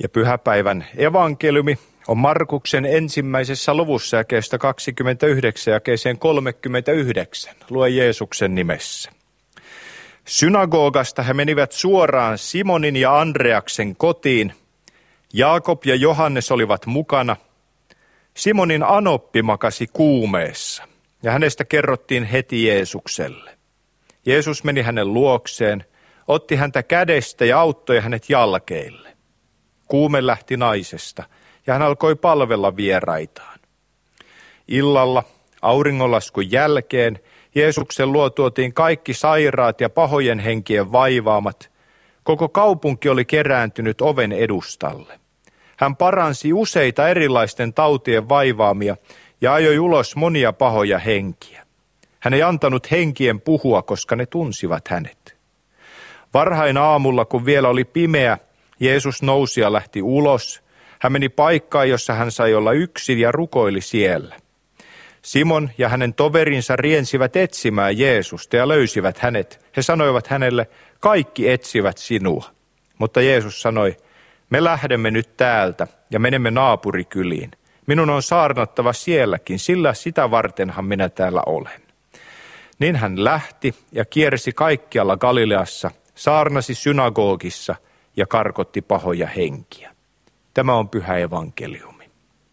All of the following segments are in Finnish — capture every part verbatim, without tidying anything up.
Ja pyhäpäivän evankeliumi on Markuksen ensimmäisessä luvussa jakeesta kaksikymmentäyhdeksän jakeeseen kolmekymmentäyhdeksän. Lue Jeesuksen nimessä. Synagogasta he menivät suoraan Simonin ja Andreaksen kotiin. Jaakob ja Johannes olivat mukana. Simonin anoppi makasi kuumeessa ja hänestä kerrottiin heti Jeesukselle. Jeesus meni hänen luokseen, otti häntä kädestä ja auttoi hänet jalkeille. Kuume lähti naisesta ja hän alkoi palvella vieraitaan. Illalla auringonlaskun jälkeen Jeesuksen luo tuotiin kaikki sairaat ja pahojen henkien vaivaamat. Koko kaupunki oli kerääntynyt oven edustalle. Hän paransi useita erilaisten tautien vaivaamia ja ajoi ulos monia pahoja henkiä. Hän ei antanut henkien puhua, koska ne tunsivat hänet. Varhain aamulla, kun vielä oli pimeä, Jeesus nousi ja lähti ulos. Hän meni paikkaan, jossa hän sai olla yksin ja rukoili siellä. Simon ja hänen toverinsa riensivät etsimään Jeesusta ja löysivät hänet. He sanoivat hänelle, kaikki etsivät sinua. Mutta Jeesus sanoi, me lähdemme nyt täältä ja menemme naapurikyliin. Minun on saarnattava sielläkin, sillä sitä vartenhan minä täällä olen. Niin hän lähti ja kiersi kaikkialla Galileassa, saarnasi synagogissa ja karkotti pahoja henkiä. Tämä on pyhä evankeliumi.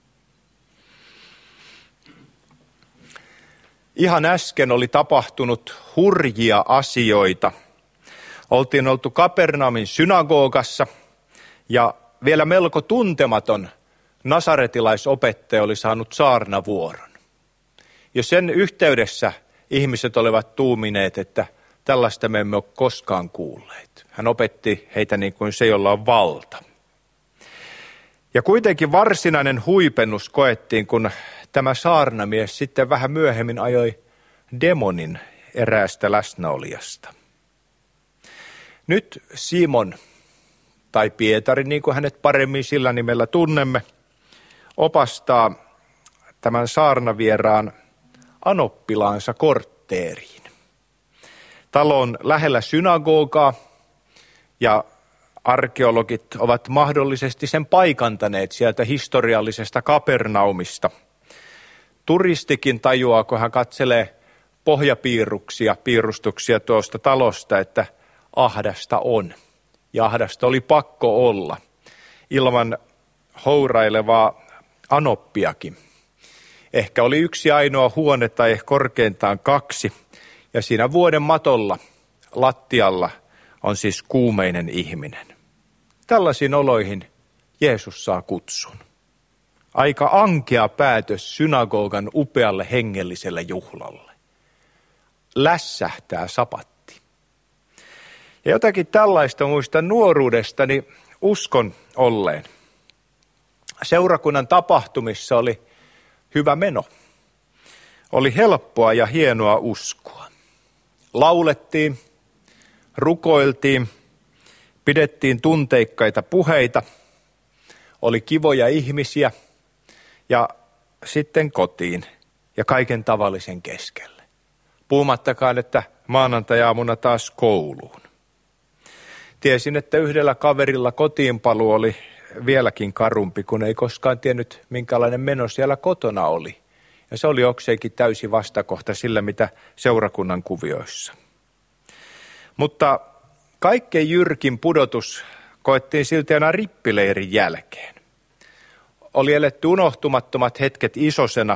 Ihan äsken oli tapahtunut hurjia asioita. Oltiin oltu Kapernaumin synagogassa ja vielä melko tuntematon nasaretilaisopettaja oli saanut saarnavuoron. Jo sen yhteydessä ihmiset olivat tuumineet, että tällaista me emme ole koskaan kuulleet. Hän opetti heitä niin kuin se, jolla on valta. Ja kuitenkin varsinainen huipennus koettiin, kun tämä saarnamies sitten vähän myöhemmin ajoi demonin eräästä läsnäolijasta. Nyt Simon, tai Pietari, niin kuin hänet paremmin sillä nimellä tunnemme, opastaa tämän saarnavieraan anoppilaansa kortteeriin. Talo on lähellä synagogaa ja arkeologit ovat mahdollisesti sen paikantaneet sieltä historiallisesta Kapernaumista. Turistikin tajuaa, kun hän katselee pohjapiirruksia, piirustuksia tuosta talosta, että ahdasta on. Ja ahdasta oli pakko olla ilman hourailevaa anoppiakin. Ehkä oli yksi ainoa huone tai korkeintaan kaksi. Ja siinä vuoden matolla, lattialla, on siis kuumeinen ihminen. Tällaisiin oloihin Jeesus saa kutsun. Aika ankea päätös synagogan upealle hengelliselle juhlalle. Lässähtää sapatti. Ja jotakin tällaista muistan nuoruudestani uskon olleen. Seurakunnan tapahtumissa oli hyvä meno. Oli helppoa ja hienoa uskoa. Laulettiin, rukoiltiin, pidettiin tunteikkaita puheita, oli kivoja ihmisiä ja sitten kotiin ja kaiken tavallisen keskelle. Puhumattakaan, että maanantai-aamuna taas kouluun. Tiesin, että yhdellä kaverilla kotiinpaluu oli vieläkin karumpi, kun ei koskaan tiennyt, minkälainen meno siellä kotona oli. Ja se oli jokseenkin täysi vastakohta sillä, mitä seurakunnan kuvioissa. Mutta kaikkein jyrkin pudotus koettiin silti aina rippileirin jälkeen. Oli eletty unohtumattomat hetket isosena.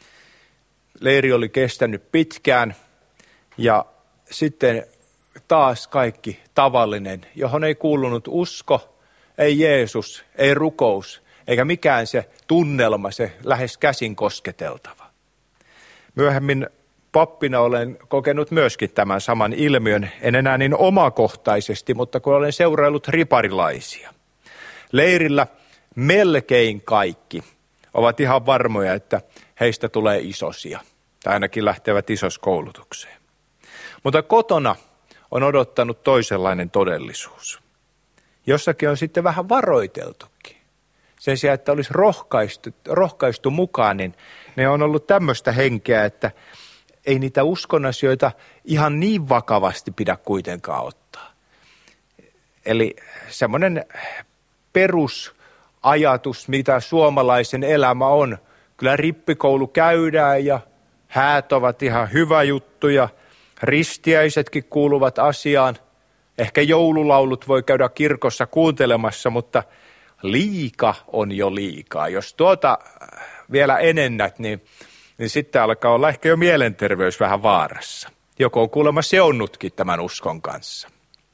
Leiri oli kestänyt pitkään ja sitten taas kaikki tavallinen, johon ei kuulunut usko, ei Jeesus, ei rukous, eikä mikään se tunnelma, se lähes käsin kosketeltava. Myöhemmin pappina olen kokenut myöskin tämän saman ilmiön, en enää niin omakohtaisesti, mutta kun olen seuraillut riparilaisia. Leirillä melkein kaikki ovat ihan varmoja, että heistä tulee isosia, tai ainakin lähtevät isoskoulutukseen. Mutta kotona on odottanut toisenlainen todellisuus. Jossakin on sitten vähän varoiteltukin. Sen sijaan, että olisi rohkaistu, rohkaistu mukaan, niin ne on ollut tämmöistä henkeä, että ei niitä uskon asioita ihan niin vakavasti pidä kuitenkaan ottaa. Eli semmoinen perus ajatus, mitä suomalaisen elämä on. Kyllä rippikoulu käydään ja häät ovat ihan hyvä juttu ja ristiäisetkin kuuluvat asiaan. Ehkä joululaulut voi käydä kirkossa kuuntelemassa, mutta liika on jo liikaa. Jos tuota vielä enennät, niin, niin sitten alkaa olla ehkä jo mielenterveys vähän vaarassa. Joko on kuulemma seonnutkin tämän uskon kanssa.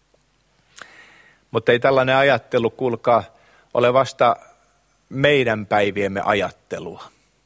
Mutta ei tällainen ajattelu, kuulkaa, ole vasta meidän päiviemme ajattelua.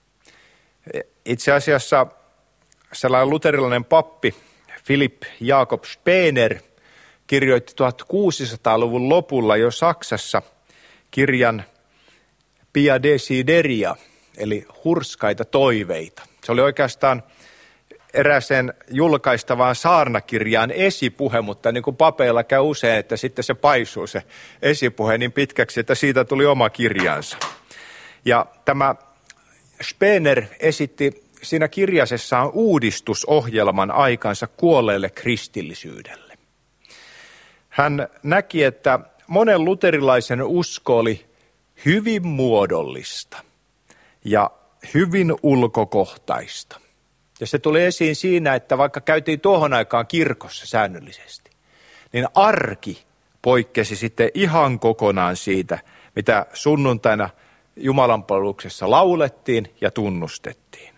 Itse asiassa sellainen luterilainen pappi Philipp Jakob Spener kirjoitti tuhatkuusisataaluvun lopulla jo Saksassa kirjan Pia Desideria, eli hurskaita toiveita. Se oli oikeastaan erääseen julkaistavaan saarnakirjaan esipuhe, mutta niin kuin papeilla käy usein, että sitten se paisuu se esipuhe niin pitkäksi, että siitä tuli oma kirjansa. Ja tämä Spener esitti siinä kirjasessaan uudistusohjelman aikansa kuolleelle kristillisyydelle. Hän näki, että monen luterilaisen usko oli hyvin muodollista ja hyvin ulkokohtaista. Ja se tuli esiin siinä, että vaikka käytiin tuohon aikaan kirkossa säännöllisesti, niin arki poikkesi sitten ihan kokonaan siitä, mitä sunnuntaina jumalanpalveluksessa laulettiin ja tunnustettiin.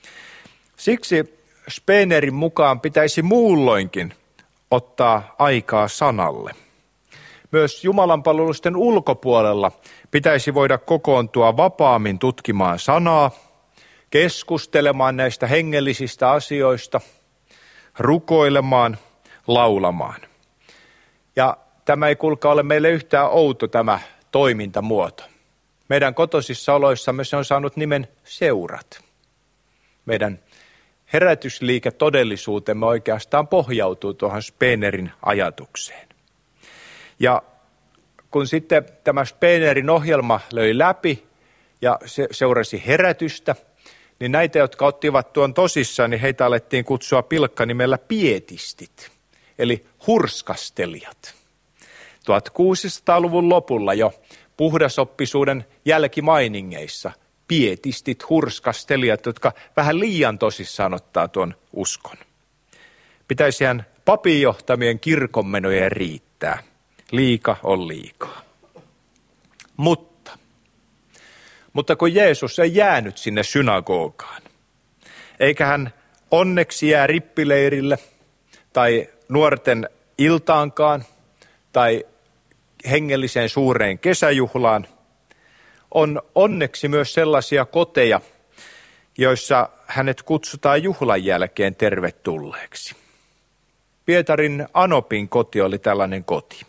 Siksi Spenerin mukaan pitäisi muulloinkin ottaa aikaa sanalle. Myös jumalanpalvelusten ulkopuolella pitäisi voida kokoontua vapaammin tutkimaan sanaa, keskustelemaan näistä hengellisistä asioista, rukoilemaan, laulamaan. Ja tämä ei kuulkaa ole meille yhtään outo tämä toimintamuoto. Meidän kotoisissa oloissamme se on saanut nimen seurat. Meidän herätysliike todellisuutemme oikeastaan pohjautuu tuohon Spenerin ajatukseen. Ja kun sitten tämä Spenerin ohjelma löi läpi ja se seurasi herätystä, niin näitä, jotka ottivat tuon tosissaan, niin heitä alettiin kutsua pilkkanimellä pietistit, eli hurskastelijat. tuhatkuusisataaluvun lopulla jo puhdasoppisuuden jälkimainingeissa pietistit, hurskastelijat, jotka vähän liian tosissaan ottaa tuon uskon. Pitäisihän papin johtamien kirkonmenojen riittää. Liika on liikaa. Mutta, mutta kun Jeesus ei jäänyt sinne synagogaan, eikä hän onneksi jää rippileirille tai nuorten iltaankaan tai hengelliseen suureen kesäjuhlaan, on onneksi myös sellaisia koteja, joissa hänet kutsutaan juhlan jälkeen tervetulleeksi. Pietarin Anopin koti oli tällainen koti.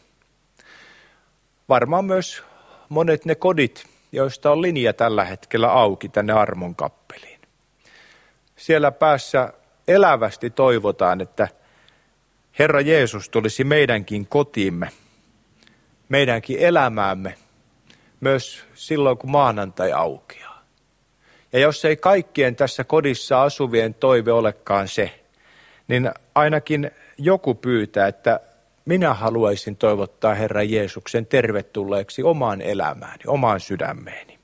Varmaan myös monet ne kodit, joista on linja tällä hetkellä auki tänne Armon kappeliin. Siellä päässä elävästi toivotaan, että Herra Jeesus tulisi meidänkin kotiimme, meidänkin elämäämme, myös silloin kun maanantai aukeaa. Ja jos ei kaikkien tässä kodissa asuvien toive olekaan se, niin ainakin joku pyytää, että minä haluaisin toivottaa Herran Jeesuksen tervetulleeksi omaan elämääni, omaan sydämeeni.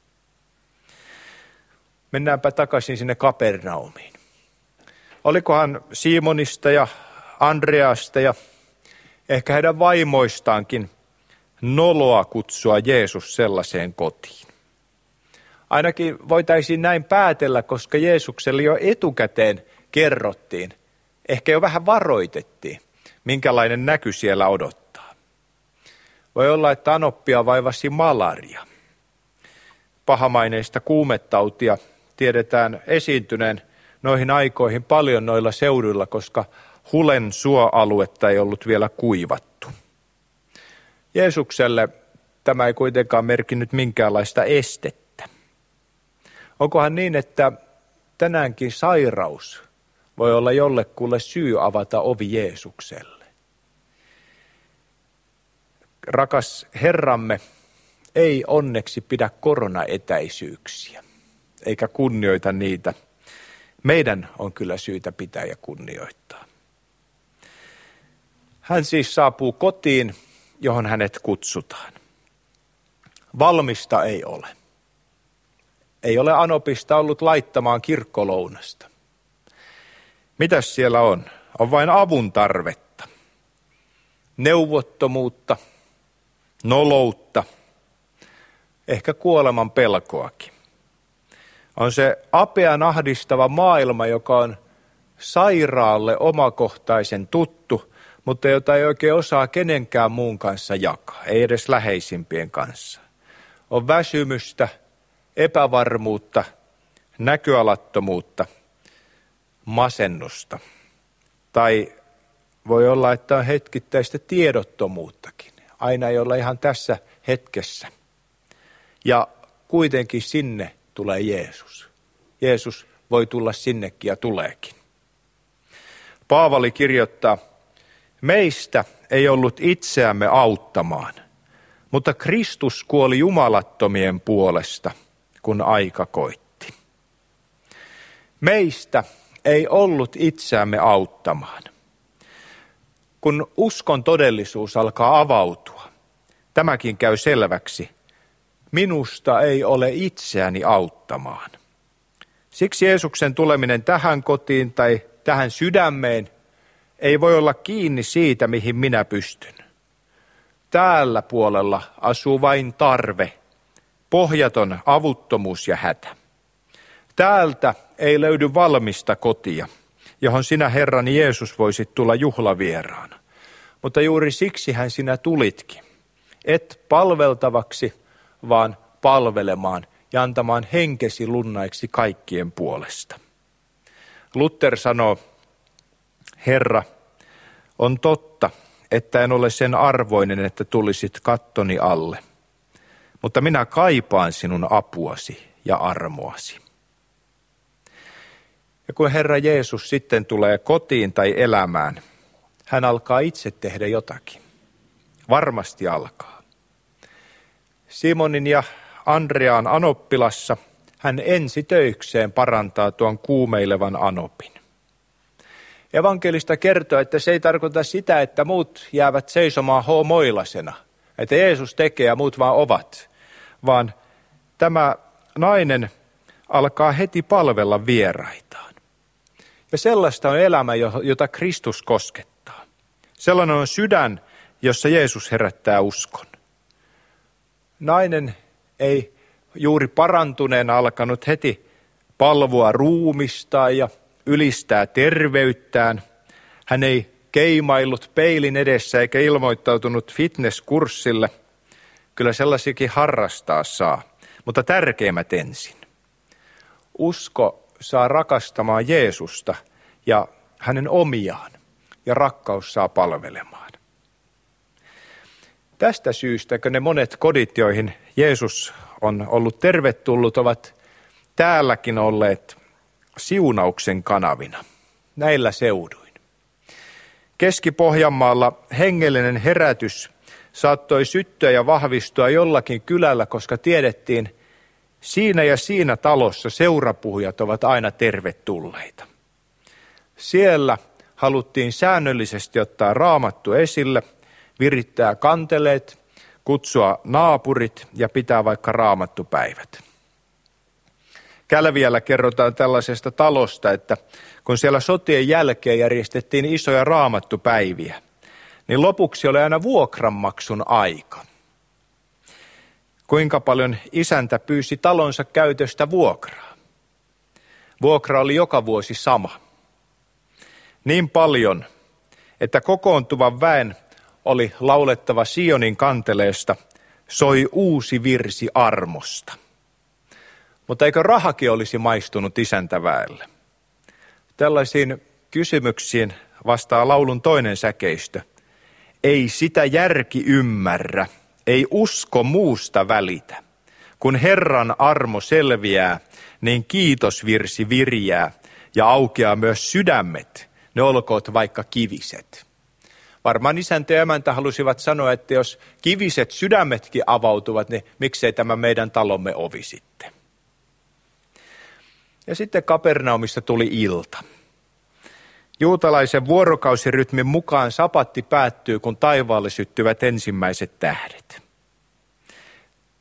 Mennäänpä takaisin sinne Kapernaumiin. Olikohan Simonista ja Andreasta ja ehkä heidän vaimoistaankin noloa kutsua Jeesus sellaiseen kotiin. Ainakin voitaisiin näin päätellä, koska Jeesukselle jo etukäteen kerrottiin, ehkä jo vähän varoitettiin, minkälainen näky siellä odottaa. Voi olla, että Anoppia vaivasi malaria. Pahamaineista kuumetautia tiedetään esiintyneen noihin aikoihin paljon noilla seuduilla, koska Hulen suoaluetta ei ollut vielä kuivattu. Jeesukselle tämä ei kuitenkaan merkinnyt minkäänlaista estettä. Onkohan niin, että tänäänkin sairaus voi olla jollekulle syy avata ovi Jeesukselle? Rakas Herramme ei onneksi pidä koronaetäisyyksiä, eikä kunnioita niitä. Meidän on kyllä syytä pitää ja kunnioittaa. Hän siis saapuu kotiin, johon hänet kutsutaan. Valmista ei ole. Ei ole anopista ollut laittamaan kirkkolounasta. Mitäs siellä on? On vain avun tarvetta, neuvottomuutta, noloutta, ehkä kuoleman pelkoakin. On se apean ahdistava maailma, joka on sairaalle omakohtaisen tuttu, mutta jota ei oikein osaa kenenkään muun kanssa jakaa, ei edes läheisimpien kanssa. On väsymystä, epävarmuutta, näköalattomuutta, masennusta. Tai voi olla, että on hetkittäistä tiedottomuuttakin. Aina ei olla ihan tässä hetkessä. Ja kuitenkin sinne tulee Jeesus. Jeesus voi tulla sinnekin ja tuleekin. Paavali kirjoittaa, meistä ei ollut itseämme auttamaan, mutta Kristus kuoli jumalattomien puolesta, kun aika koitti. Meistä ei ollut itseämme auttamaan. Kun uskon todellisuus alkaa avautua, tämäkin käy selväksi. Minusta ei ole itseäni auttamaan. Siksi Jeesuksen tuleminen tähän kotiin tai tähän sydämeen ei voi olla kiinni siitä, mihin minä pystyn. Täällä puolella asuu vain tarve, pohjaton avuttomuus ja hätä. Täältä ei löydy valmista kotia, johon sinä, Herrani Jeesus, voisit tulla juhlavieraana. Mutta juuri siksihän sinä tulitkin, et palveltavaksi, vaan palvelemaan ja antamaan henkesi lunnaiksi kaikkien puolesta. Luther sanoo, Herra, on totta, että en ole sen arvoinen, että tulisit kattoni alle, mutta minä kaipaan sinun apuasi ja armoasi. Ja kun Herra Jeesus sitten tulee kotiin tai elämään, hän alkaa itse tehdä jotakin. Varmasti alkaa. Simonin ja Andreaan anoppilassa hän ensi töikseen parantaa tuon kuumeilevan anopin. Evankelista kertoo, että se ei tarkoita sitä, että muut jäävät seisomaan hoomoilasena, että Jeesus tekee ja muut vaan ovat, vaan tämä nainen alkaa heti palvella vieraitaan. Ja sellaista on elämä, jota Kristus koskettaa. Sellainen on sydän, jossa Jeesus herättää uskon. Nainen ei juuri parantuneena alkanut heti palvoa ruumistaan ja ylistää terveyttään. Hän ei keimaillut peilin edessä eikä ilmoittautunut fitnesskurssille. Kyllä sellaisiakin harrastaa saa, mutta tärkeimmät ensin. Usko saa rakastamaan Jeesusta ja hänen omiaan, ja rakkaus saa palvelemaan. Tästä syystä, kun ne monet kodit, joihin Jeesus on ollut tervetullut, ovat täälläkin olleet siunauksen kanavina, näillä seuduin. Keski-Pohjanmaalla hengellinen herätys saattoi syttyä ja vahvistua jollakin kylällä, koska tiedettiin, siinä ja siinä talossa seurapuhujat ovat aina tervetulleita. Siellä haluttiin säännöllisesti ottaa raamattu esille, virittää kanteleet, kutsua naapurit ja pitää vaikka raamattupäivät. Kälviällä kerrotaan tällaisesta talosta, että kun siellä sotien jälkeen järjestettiin isoja raamattupäiviä, niin lopuksi oli aina vuokranmaksun aika. Kuinka paljon isäntä pyysi talonsa käytöstä vuokraa? Vuokra oli joka vuosi sama. Niin paljon, että kokoontuvan väen oli laulettava Sionin kanteleesta, soi uusi virsi armosta. Mutta eikö rahakin olisi maistunut isäntäväelle? Tällaisiin kysymyksiin vastaa laulun toinen säkeistö. Ei sitä järki ymmärrä, ei usko muusta välitä. Kun Herran armo selviää, niin kiitosvirsi virjää ja aukeaa myös sydämet, ne olkoot vaikka kiviset. Varmaan isäntä ja emäntä halusivat sanoa, että jos kiviset sydämetkin avautuvat, niin miksei tämä meidän talomme ovi sitten. Ja sitten Kapernaumista tuli ilta. Juutalaisen vuorokausirytmin mukaan sapatti päättyy, kun taivaalle syttyvät ensimmäiset tähdet.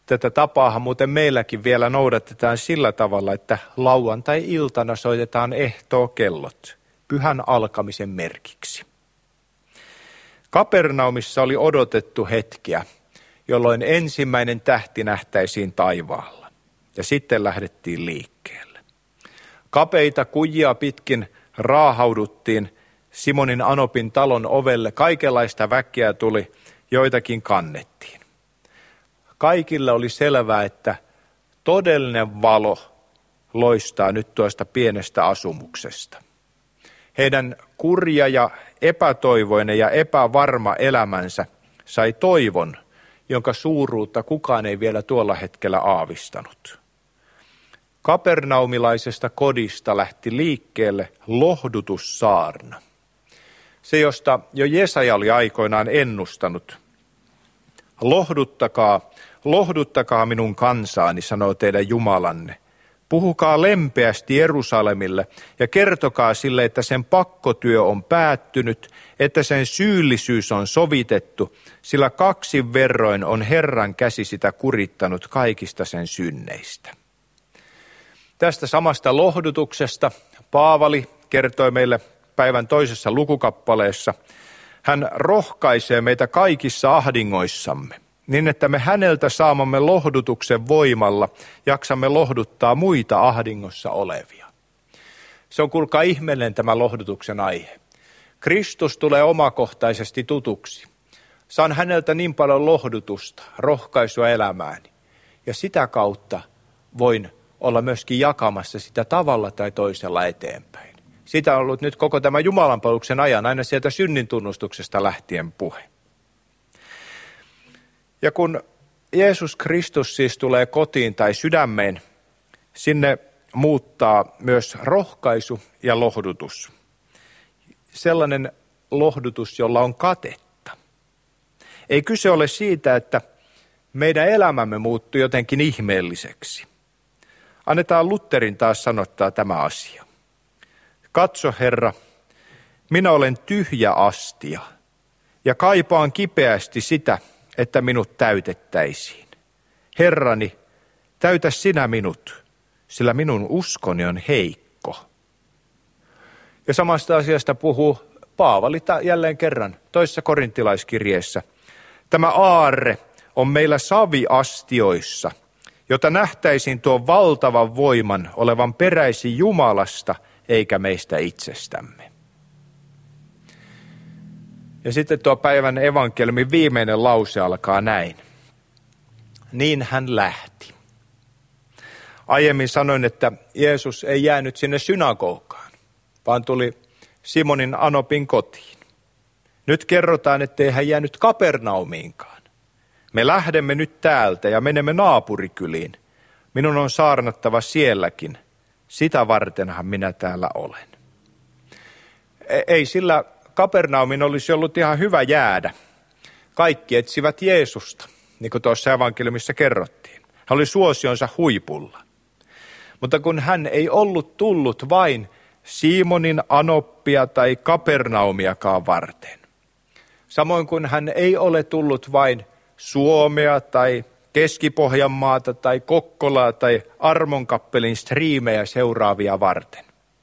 Tätä tapaahan muuten meilläkin vielä noudatetaan sillä tavalla, että lauantai-iltana soitetaan ehtookellot pyhän alkamisen merkiksi. Kapernaumissa oli odotettu hetkiä, jolloin ensimmäinen tähti nähtäisiin taivaalla, ja sitten lähdettiin liikkeelle. Kapeita kujia pitkin raahauduttiin Simonin Anopin talon ovelle, kaikenlaista väkeä tuli, joitakin kannettiin. Kaikille oli selvää, että todellinen valo loistaa nyt tuosta pienestä asumuksesta. Heidän kurja ja epätoivoinen ja epävarma elämänsä sai toivon, jonka suuruutta kukaan ei vielä tuolla hetkellä aavistanut. Kapernaumilaisesta kodista lähti liikkeelle lohdutussaarna. Se, josta jo Jesaja oli aikoinaan ennustanut. Lohduttakaa, lohduttakaa minun kansaani, sanoo teidän Jumalanne. Puhukaa lempeästi Jerusalemille ja kertokaa sille, että sen pakkotyö on päättynyt, että sen syyllisyys on sovitettu, sillä kaksin verroin on Herran käsi sitä kurittanut kaikista sen synneistä. Tästä samasta lohdutuksesta Paavali kertoi meille päivän toisessa lukukappaleessa. Hän rohkaisee meitä kaikissa ahdingoissamme, niin että me häneltä saamamme lohdutuksen voimalla jaksamme lohduttaa muita ahdingossa olevia. Se on kuulkaa ihmeellinen tämä lohdutuksen aihe. Kristus tulee omakohtaisesti tutuksi. Saan häneltä niin paljon lohdutusta, rohkaisua elämääni. Ja sitä kautta voin olla myöskin jakamassa sitä tavalla tai toisella eteenpäin. Sitä on ollut nyt koko tämän Jumalanpalveluksen ajan, aina sieltä synnin tunnustuksesta lähtien puhe. Ja kun Jeesus Kristus siis tulee kotiin tai sydämeen, sinne muuttaa myös rohkaisu ja lohdutus. Sellainen lohdutus, jolla on katetta. Ei kyse ole siitä, että meidän elämämme muuttuu jotenkin ihmeelliseksi. Annetaan Lutherin taas sanottaa tämä asia. Katso, Herra, minä olen tyhjä astia ja kaipaan kipeästi sitä, että minut täytettäisiin. Herrani, täytä sinä minut, sillä minun uskoni on heikko. Ja samasta asiasta puhuu Paavali jälleen kerran toisessa korintilaiskirjeessä. Tämä aarre on meillä saviastioissa, jota nähtäisiin tuon valtavan voiman olevan peräisin Jumalasta eikä meistä itsestämme. Ja sitten tuo päivän evankeliumin viimeinen lause alkaa näin. Niin hän lähti. Aiemmin sanoin, että Jeesus ei jäänyt sinne synagogaan, vaan tuli Simonin Anopin kotiin. Nyt kerrotaan, ettei hän jäänyt Kapernaumiinkaan. Me lähdemme nyt täältä ja menemme naapurikyliin. Minun on saarnattava sielläkin. Sitä vartenhan minä täällä olen. Ei sillä Kapernaumin olisi ollut ihan hyvä jäädä. Kaikki etsivät Jeesusta, niin kuin tuossa evankeliumissa kerrottiin. Hän oli suosionsa huipulla. Mutta kun hän ei ollut tullut vain Simonin Anoppia tai Kapernaumiakaan varten. Samoin kuin hän ei ole tullut vain Suomea tai Keski-Pohjanmaata tai Kokkolaa tai Armonkappelin striimejä seuraavia varten.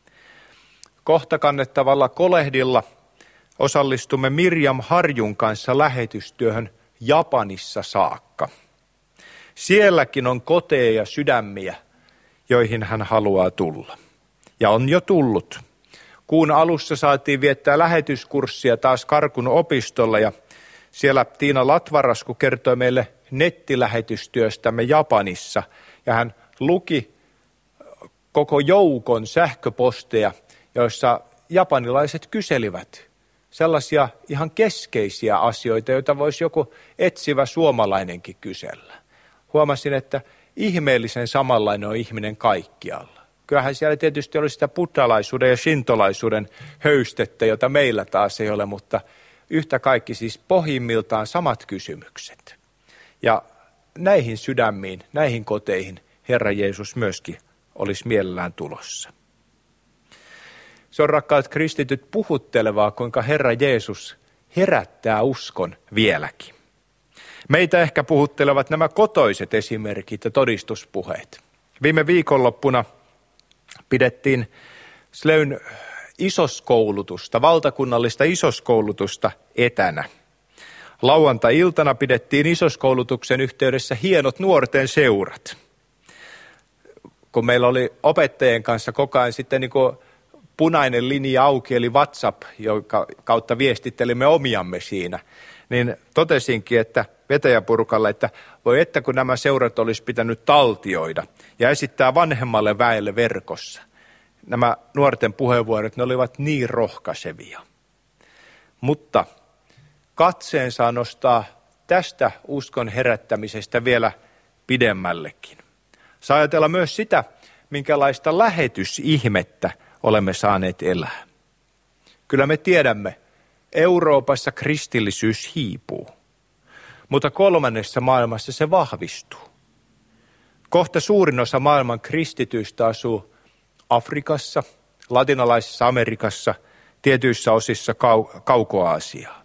Kohta kannettavalla kolehdilla osallistumme Mirjam Harjun kanssa lähetystyöhön Japanissa saakka. Sielläkin on koteja ja sydämiä, joihin hän haluaa tulla. Ja on jo tullut. Kuun alussa saatiin viettää lähetyskurssia taas Karkun opistolla ja siellä Tiina Latvarasku kertoi meille nettilähetystyöstämme Japanissa ja hän luki koko joukon sähköposteja, joissa japanilaiset kyselivät sellaisia ihan keskeisiä asioita, joita voisi joku etsivä suomalainenkin kysellä. Huomasin, että ihmeellisen samanlainen on ihminen kaikkialla. Kyllähän siellä tietysti oli sitä buddhalaisuuden ja shintolaisuuden höystettä, jota meillä taas ei ole, mutta yhtä kaikki siis pohjimmiltaan samat kysymykset. Ja näihin sydämiin, näihin koteihin Herra Jeesus myöskin olisi mielellään tulossa. Se on, rakkaat kristityt, puhuttelevaa, kuinka Herra Jeesus herättää uskon vieläkin. Meitä ehkä puhuttelevat nämä kotoiset esimerkit ja todistuspuheet. Viime viikonloppuna pidettiin Slöyn isoskoulutusta, valtakunnallista isoskoulutusta etänä. Lauantai-iltana pidettiin isoskoulutuksen yhteydessä hienot nuorten seurat. Kun meillä oli opettajien kanssa koko ajan sitten niin kuin punainen linja auki, eli WhatsApp, jonka kautta viestittelimme omiamme siinä, niin totesinkin, että vetäjäpurukalle, että voi että kun nämä seurat olisi pitänyt taltioida ja esittää vanhemmalle väelle verkossa. Nämä nuorten puheenvuorot, ne olivat niin rohkaisevia. Mutta katseen saa nostaa tästä uskon herättämisestä vielä pidemmällekin. Saa ajatella myös sitä, minkälaista lähetysihmettä olemme saaneet elää. Kyllä me tiedämme, Euroopassa kristillisyys hiipuu, mutta kolmannessa maailmassa se vahvistuu. Kohta suurin osa maailman kristityistä asuu Afrikassa, latinalaisessa Amerikassa, tietyissä osissa kau- Kauko-Aasiaa.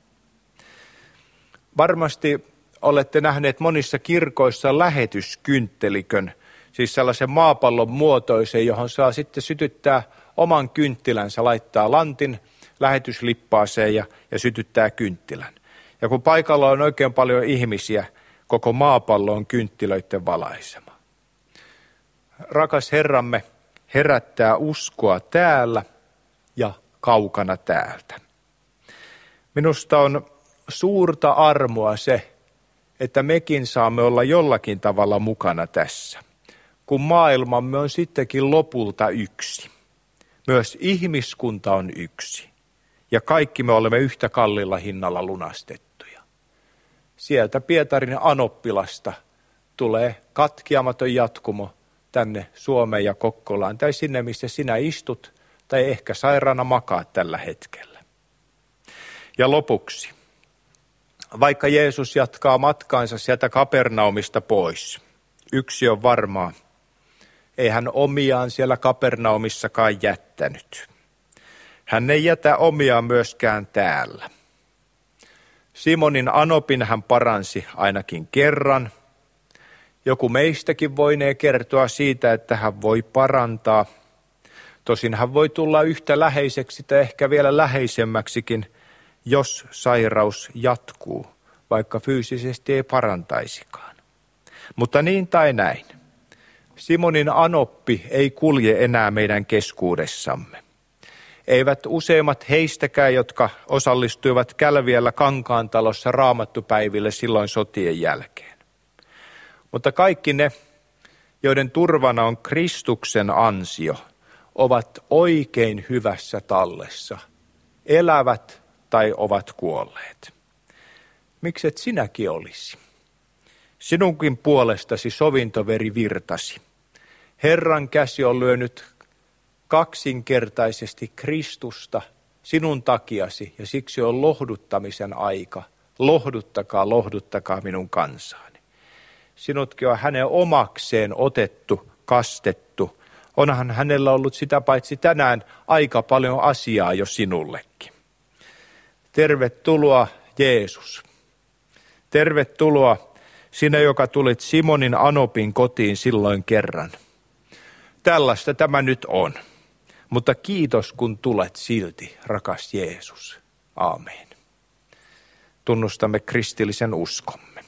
Varmasti olette nähneet monissa kirkoissa lähetyskynttelikön, siis sellaisen maapallon muotoisen, johon saa sitten sytyttää oman kynttilänsä, laittaa lantin lähetyslippaaseen ja, ja sytyttää kynttilän. Ja kun paikalla on oikein paljon ihmisiä, koko maapallo on kynttilöiden valaisema. Rakas Herramme herättää uskoa täällä ja kaukana täältä. Minusta on suurta armoa se, että mekin saamme olla jollakin tavalla mukana tässä, kun maailmamme on sittenkin lopulta yksi. Myös ihmiskunta on yksi, ja kaikki me olemme yhtä kallilla hinnalla lunastettuja. Sieltä Pietarin Anoppilasta tulee katkeamaton jatkumo tänne Suomeen ja Kokkolaan, tai sinne, missä sinä istut, tai ehkä sairaana makaat tällä hetkellä. Ja lopuksi, vaikka Jeesus jatkaa matkaansa sieltä Kapernaumista pois, yksi on varmaa, ei hän omiaan siellä Kapernaumissakaan jättänyt. Hän ei jätä omiaan myöskään täällä. Simonin anopin hän paransi ainakin kerran. Joku meistäkin voinee kertoa siitä, että hän voi parantaa. Tosin hän voi tulla yhtä läheiseksi tai ehkä vielä läheisemmäksikin, jos sairaus jatkuu, vaikka fyysisesti ei parantaisikaan. Mutta niin tai näin. Simonin anoppi ei kulje enää meidän keskuudessamme. Eivät useimmat heistäkään, jotka osallistuivat Kälviällä Kankaantalossa raamattupäiville silloin sotien jälkeen. Mutta kaikki ne, joiden turvana on Kristuksen ansio, ovat oikein hyvässä tallessa, elävät tai ovat kuolleet. Mikset sinäkin olisi? Sinunkin puolestasi sovintoveri virtasi. Herran käsi on lyönyt kaksinkertaisesti Kristusta sinun takiasi, ja siksi on lohduttamisen aika. Lohduttakaa, lohduttakaa minun kansaani. Sinutkin on hänen omakseen otettu, kastettu. Onhan hänellä ollut sitä paitsi tänään aika paljon asiaa jo sinullekin. Tervetuloa Jeesus. Tervetuloa sinä, joka tulit Simonin anopin kotiin silloin kerran. Tällaista tämä nyt on. Mutta kiitos, kun tulet silti, rakas Jeesus. Aamen. Tunnustamme kristillisen uskomme.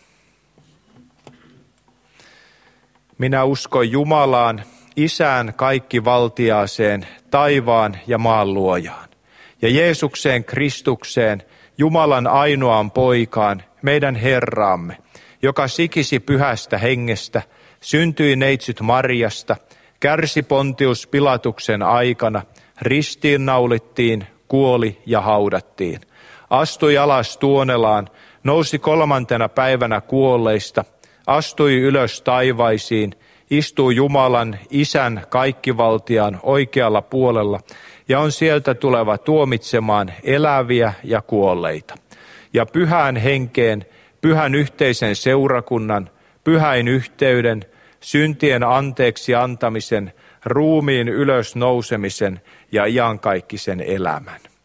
Minä uskon Jumalaan, Isään kaikkivaltiaaseen, taivaan ja maan luojaan, ja Jeesukseen Kristukseen, Jumalan ainoaan poikaan, meidän Herraamme, joka sikisi pyhästä hengestä, syntyi neitsyt Marjasta, kärsi Pontius Pilatuksen aikana, ristiinnaulittiin, kuoli ja haudattiin. Astui alas Tuonelaan, nousi kolmantena päivänä kuolleista, astui ylös taivaisiin, istui Jumalan, Isän, kaikkivaltiaan oikealla puolella ja on sieltä tuleva tuomitsemaan eläviä ja kuolleita. Ja pyhään henkeen, pyhän yhteisen seurakunnan, pyhäin yhteyden, syntien anteeksi antamisen, ruumiin ylös nousemisen ja iankaikkisen elämän.